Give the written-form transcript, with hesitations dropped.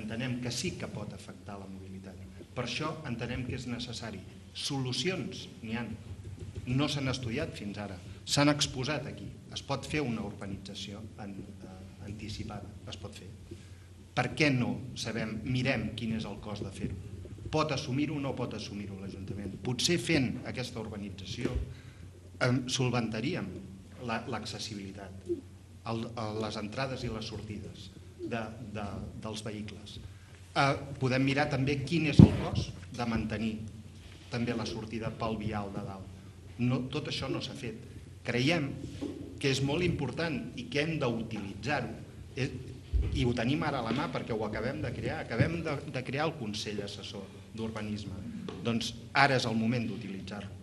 entenem que sí que pot afectar la mobilitat. Per això entenem que és necessari. Solucions n'hi ha. No s'han estudiat fins ara. S'han exposat aquí. Es pot fer una urbanització anticipada. Es pot fer. Per què no sabem, mirem quin és el cost de fer-ho? Pot assumir-ho o no pot assumir-ho l'Ajuntament? Potser fent aquesta urbanització solventaríem l'accessibilitat, les entrades i les sortides dels vehicles. Podem mirar també quin és el cost de mantenir també la sortida pel vial de dalt. Tot això no s'ha fet. Creiem que és molt important i que hem d'utilitzar-ho, i ho tenim ara a la mà perquè ho acabem de crear. Acabem de crear el Consell Assessor d'Urbanisme. Doncs ara és el moment d'utilitzar-lo.